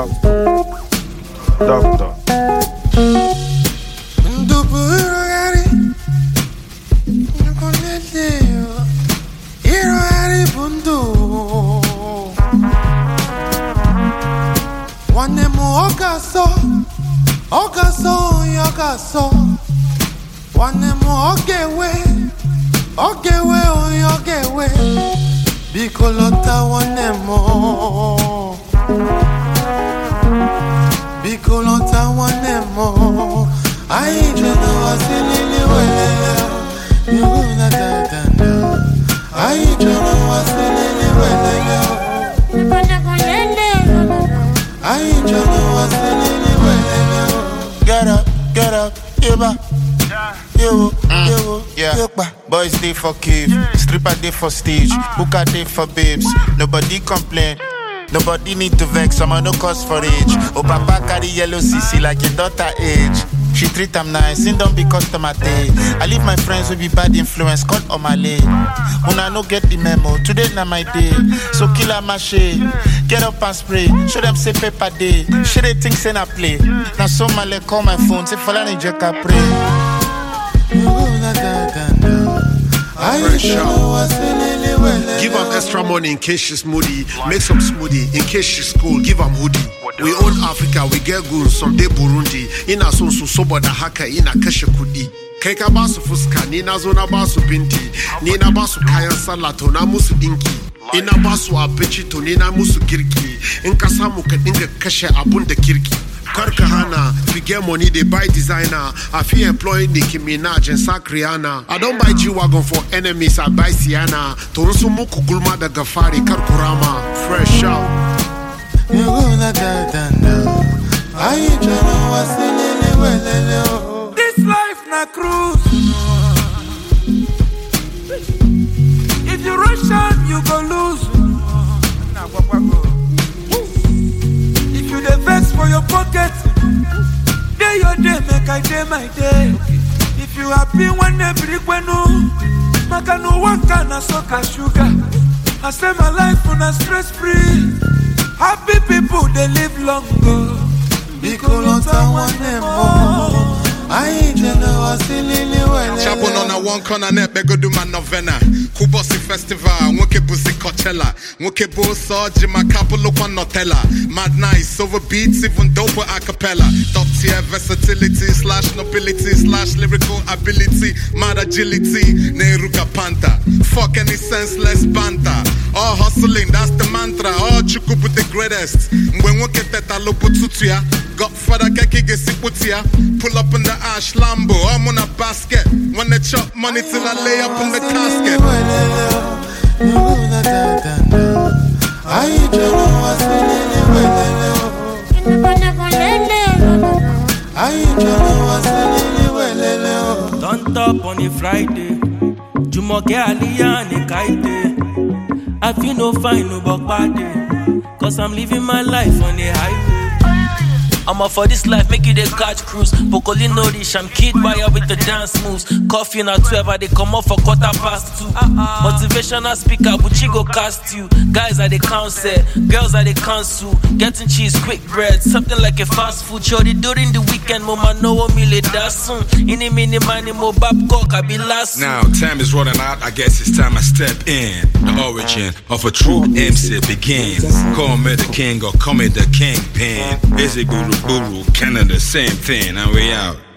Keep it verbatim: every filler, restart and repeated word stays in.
Doctor. Doctor. Ogaso, Ogaso, Yogaso. One more ogewe, ogewe, ogewe. Bikolota one more. Bikolota one more. I don't know what's in the way. You na da da da. I don't know what's in the way. I don't know what's in the way. Get up, get up, Eba. Yo, yo, yeah. Boys day for cave, stripper day for stage, booker day for babes. Nobody complain, nobody need to vex. I'ma no cause for age. Oh, papa carry yellow C C like your daughter age. She treat them nice, and don't be customer day. I leave my friends with be bad influence, call on my lane. When I no get the memo, today na my day. So kill a mache, get up and spray. Show them say paper day. Show they think say na play. Now so my leg call my phone, say for any jack I pray. Give am extra money in case she's moody. Make some smoothie in case she's cool. Give am hoodie. We own Africa, we get goons, someday Burundi. Ina son su soba da haka ina kashe kudi. Kai ka basu fuska, ni na zo na basu binti. Ni na basu kayan sallah to na musu dinki. Ina basu abinci to ni na musu girki. In ka samu ka dinga kashe abun da kirki. Karka hana, we get money, they buy designer. I feel employing Nicki Minaj and Sak Rihanna. I don't buy G-Wagon for enemies, I buy Sienna. Torusu muku gulma da gafari, karkurama. Fresh out. You gonna da da da. I don't what's in the. This life na cruise. If you rush on, you go lose. If you dey vex for your pocket, day your day make I day my day. If you happy when they bring when no, maka no one can soka sugar. I say my life on a stress free. Happy people they live longer. Because I want them more. I ain't know what's in the way. Chabon on a one corner net, bego do my novena. Kubosi Festival, Woke Busi Coachella. Woke Bosa, Jima Capo look on Nutella. Mad nice, over beats, even dope a cappella. Top tier versatility, slash nobility, slash lyrical ability, mad agility, Neruka Panta. Fuck any senseless banter. All hustling, that's the mantra. All chukubu the greatest. When Woke Teta Lopututia, Godfather Kaki Gesiputia, pull up in the Ash Lambo, I'm on a basket. When they chop money till I lay up in the casket. Don't top on a Friday. Jumoke Aliyah and Kaite. I feel no fine, no buck party. Cause I'm living my life on the highway. I'm up for this life, make you the catch cruise. Pocolino rich, I'm kid buyer with the dance moves. Coffee in a twelve, I they come up for quarter past two. Uh-uh. Motivational speaker, Bucci go cast you. Guys are the counsel, girls are the council. Getting cheese, quick bread, something like a fast food. Shorty during the weekend, mama know me late that soon. Any mini money, mo babcock, I be last. Now, time is running out, I guess it's time I step in. The origin of a true M C begins. Call me the king or call me the kingpin. Is it Guru Buru, Canada, same thing, and we out.